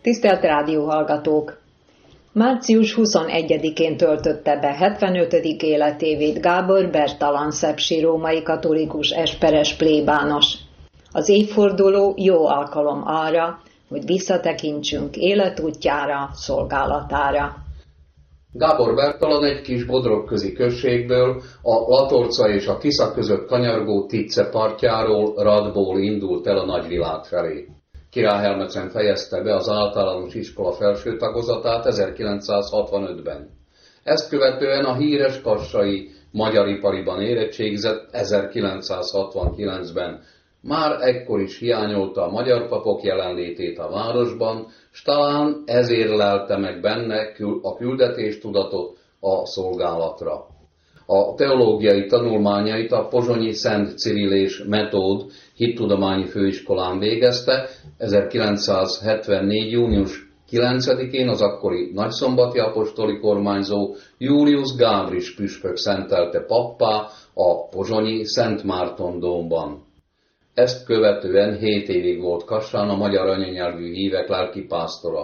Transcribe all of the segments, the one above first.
Tisztelt rádióhallgatók! Március 21-én töltötte be 75. életévét Gábor Bertalan szepsi római katolikus esperes plébános. Az évforduló jó alkalom arra, hogy visszatekintsünk életútjára, szolgálatára. Gábor Bertalan egy kis bodrogközi községből, a Latorca és a Tisza között kanyargó Tice partjáról, Radból indult el a nagyvilág felé. Királyhelmecen fejezte be az általános iskola felső tagozatát 1965-ben. Ezt követően a híres kassai magyar ipariban érettségizett 1969-ben. Már ekkor is hiányolta a magyar papok jelenlétét a városban, s talán ezért lelte meg benne a küldetéstudatot a szolgálatra. A teológiai tanulmányait a pozsonyi Szent Cyril és Metód hittudományi főiskolán végezte, 1974. június 9-én az akkori nagyszombati apostoli kormányzó Julius Gábris püspök szentelte pappá a pozsonyi Szent Márton dómban. Ezt követően 7 évig volt Kassán a magyar anyanyelvű hívek lelkipásztora.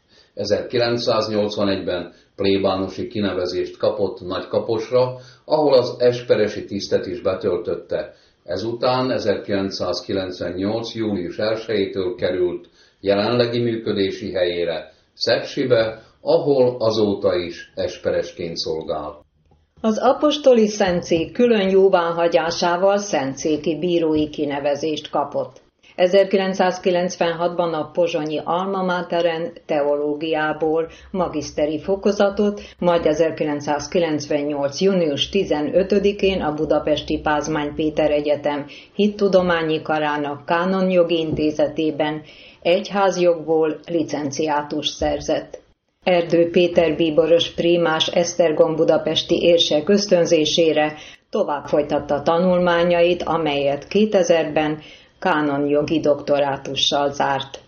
1981-ben plébánosi kinevezést kapott Nagykaposra, ahol az esperesi tisztet is betöltötte. Ezután 1998. július 1-től került jelenlegi működési helyére, Szepsibe, ahol azóta is esperesként szolgál. Az apostoli szentszék külön jóváhagyásával szentszéki bírói kinevezést kapott. 1996-ban a pozsonyi Alma Materen teológiából magiszteri fokozatot, majd 1998. június 15-én a budapesti Pázmány Péter Egyetem hittudományi karának Kánonjogi Intézetében egyházjogból licenciátust szerzett. Erdő Péter bíboros prímás Esztergom budapesti érsek ösztönzésére tovább folytatta tanulmányait, amelyet 2000-ben kánonjogi doktorátussal zárt.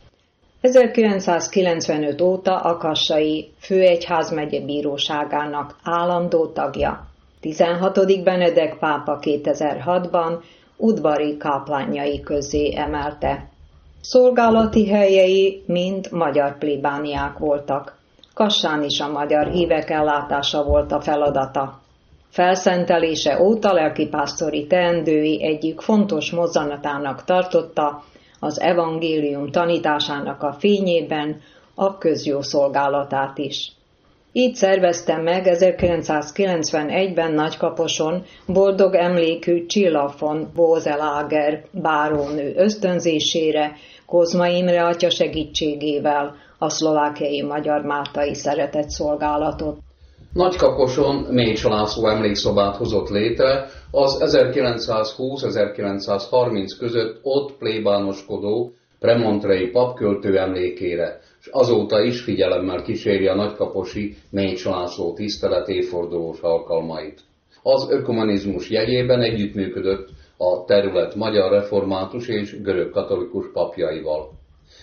1995 óta a kassai Főegyházmegye bíróságának állandó tagja. 16. Benedek pápa 2006-ban udvari káplánjai közé emelte. Szolgálati helyei mind magyar plébániák voltak. Kassán is a magyar hívek ellátása volt a feladata. Felszentelése óta lelkipásztori teendői egyik fontos mozzanatának tartotta az evangélium tanításának a fényében a közjó szolgálatát is. Így szervezte meg 1991-ben Nagykaposon boldog emlékű Csilla von Boselager bárónő ösztönzésére Kozma Imre atya segítségével a szlovákiai magyar máltai szeretetszolgálatot. Nagykaposon Mécs László emlékszobát hozott létre az 1920-1930 között ott plébánoskodó premontrei papköltő emlékére, és azóta is figyelemmel kíséri a nagykaposi Mécs László tisztelet évfordulós alkalmait. Az ökumenizmus jegyében együttműködött a terület magyar református és görög katolikus papjaival.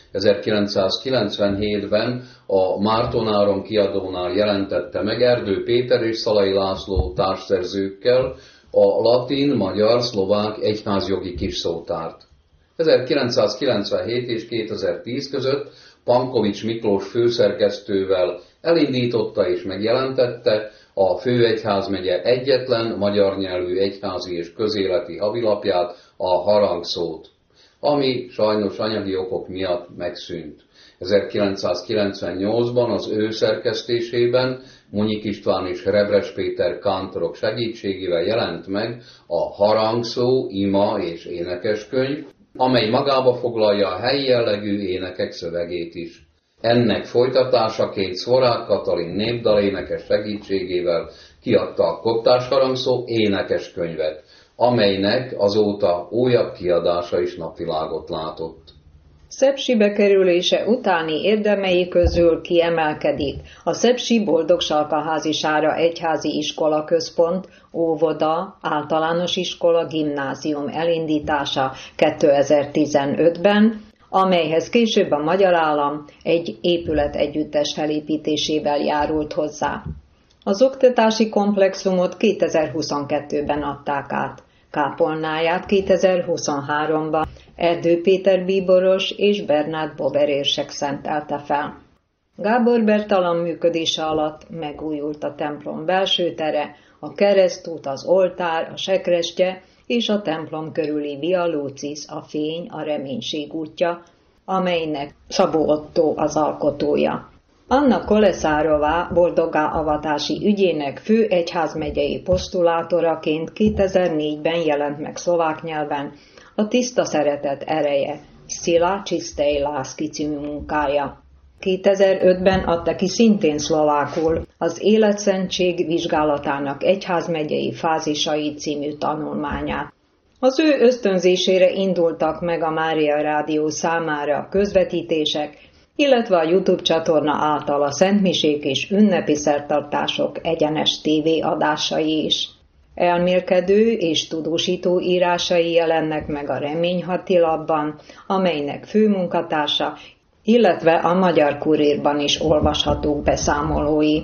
1997-ben a Márton Áron kiadónál jelentette meg Erdő Péter és Szalai László társszerzőkkel a latin, magyar, szlovák egyházjogi kisszótárt. 1997 és 2010 között Pankovics Miklós főszerkesztővel elindította és megjelentette a Főegyházmegye egyetlen magyar nyelvű egyházi és közéleti havilapját, a Harangszót, ami sajnos anyagi okok miatt megszűnt. 1998-ban az ő szerkesztésében Munyik István és Rebres Péter kántorok segítségével jelent meg a Harangszó, ima és énekeskönyv, amely magába foglalja a helyi jellegű énekek szövegét is. Ennek folytatásaként Szvorák Katalin népdalénekes segítségével kiadta a Koptás Harangszó énekeskönyvet, amelynek azóta újabb kiadása is napvilágot látott. Szepsibe kerülése utáni érdemei közül kiemelkedik a Szepsi Boldogsalkaházisára egyházi iskola központ, óvoda, általános iskola, gimnázium elindítása 2015-ben, amelyhez később a magyar állam egy épület együttes felépítésével járult hozzá. Az oktatási komplexumot 2022-ben adták át. kápolnáját 2023-ban Erdő Péter bíboros és Bernát Bober érsek szentelte fel. Gábor Bertalan működése alatt megújult a templom belső tere, a keresztút, az oltár, a sekrestye és a templom körüli Via Lucis, a fény, a reménység útja, amelynek Szabó Ottó az alkotója. Anna Koleszárová boldoggá avatási ügyének fő egyházmegyei posztulátoraként 2004-ben jelent meg szlovák nyelven a Tiszta szeretet ereje, Sila čistej lásky című munkája. 2005-ben adta ki szintén szlovákul az Életszentség vizsgálatának egyházmegyei fázisai című tanulmányát. Az ő ösztönzésére indultak meg a Mária Rádió számára közvetítések, illetve a YouTube csatorna által a szentmisék és ünnepi szertartások egyenes TV adásai is. Elmélkedő és tudósító írásai jelennek meg a Reményhatilapban, amelynek főmunkatársa, illetve a Magyar Kurírban is olvashatók beszámolói.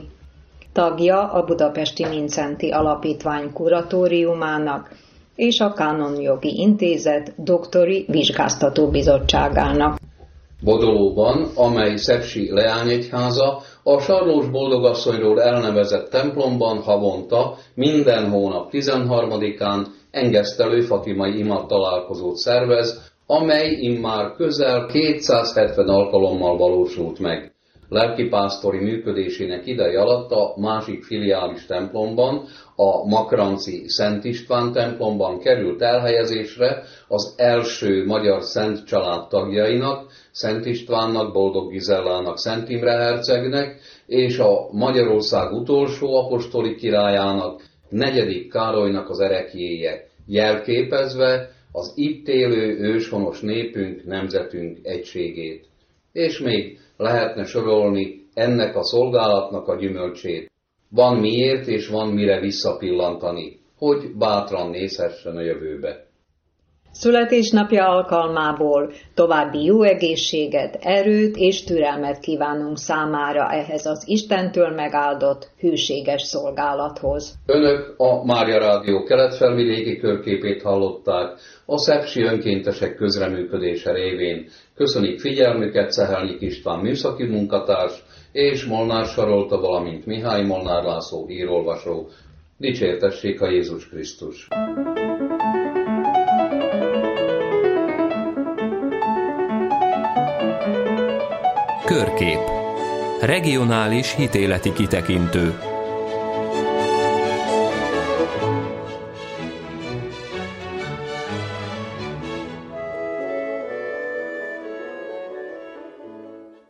Tagja a Budapesti Mindszenty Alapítvány kuratóriumának és a Kánonjogi Intézet doktori vizsgáztató bizottságának. Bodolóban, amely szepsi leányegyháza, a Sarlós Boldogasszonyról elnevezett templomban havonta minden hónap 13-án engesztelő fatimai ima találkozót szervez, amely immár közel 270 alkalommal valósult meg. Lelkipásztori működésének ideje alatt a másik filiális templomban, a Makranci Szent István templomban került elhelyezésre az első magyar szent család tagjainak, Szent Istvánnak, Boldog Gizellának, Szent Imre hercegnek és a Magyarország utolsó apostoli királyának, 4. Károlynak az ereklyéje, jelképezve az itt élő őshonos népünk, nemzetünk egységét. És még lehetne sorolni ennek a szolgálatnak a gyümölcsét. Van miért és van mire visszapillantani, hogy bátran nézhessen a jövőbe. Születésnapja alkalmából további jó egészséget, erőt és türelmet kívánunk számára ehhez az Istentől megáldott, hűséges szolgálathoz. Önök a Mária Rádió kelet-felvidéki körképét hallották a szepsi önkéntesek közreműködése révén. Köszönik figyelmüket Szehelnyik István műszaki munkatárs és Molnár Sarolta, valamint Mihály Molnár László írolvasó. Dicsértessék a Jézus Krisztus! Körkép. Regionális hitéleti kitekintő.